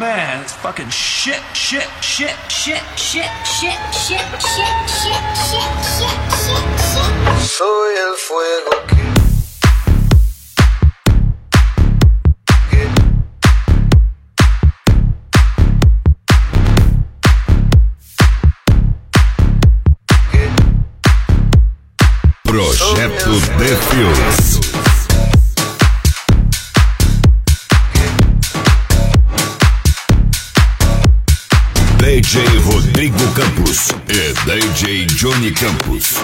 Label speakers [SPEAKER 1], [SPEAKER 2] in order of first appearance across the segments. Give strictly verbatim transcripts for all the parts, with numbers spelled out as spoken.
[SPEAKER 1] man, it's fucking shit, shit, shit, shit, shit, shit, shit, shit, shit, shit, shit, shit.
[SPEAKER 2] Soy el fuego que
[SPEAKER 3] Projeto Defios. D J Rodrigo Campos e D J Johnny Campos.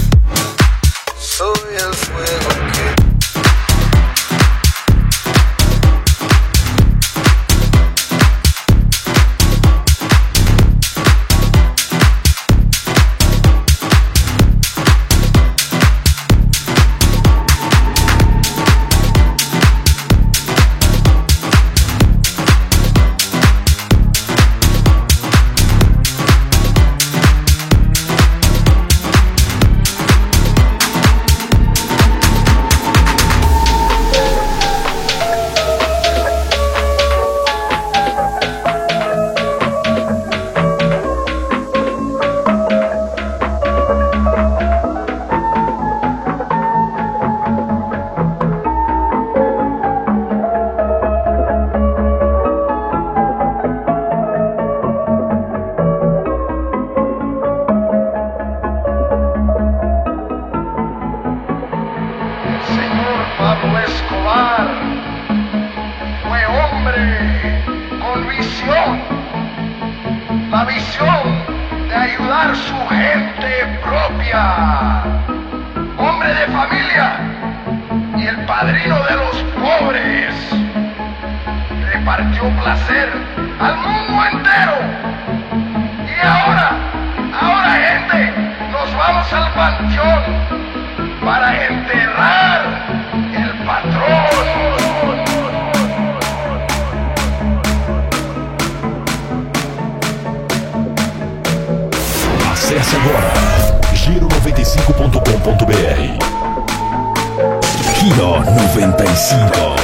[SPEAKER 2] soy el fuego que
[SPEAKER 4] Pablo Escobar fue hombre con visión, la visión de ayudar a su gente propia, hombre de familia y el padrino de los pobres. Repartió placer al mundo entero. Y ahora, ahora gente, nos vamos al panteón para enterrar el patrón.
[SPEAKER 5] Acesse agora giro noventa e cinco ponto com ponto br. Giro noventa e cinco.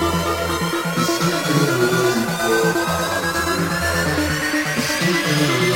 [SPEAKER 2] We'll be right back.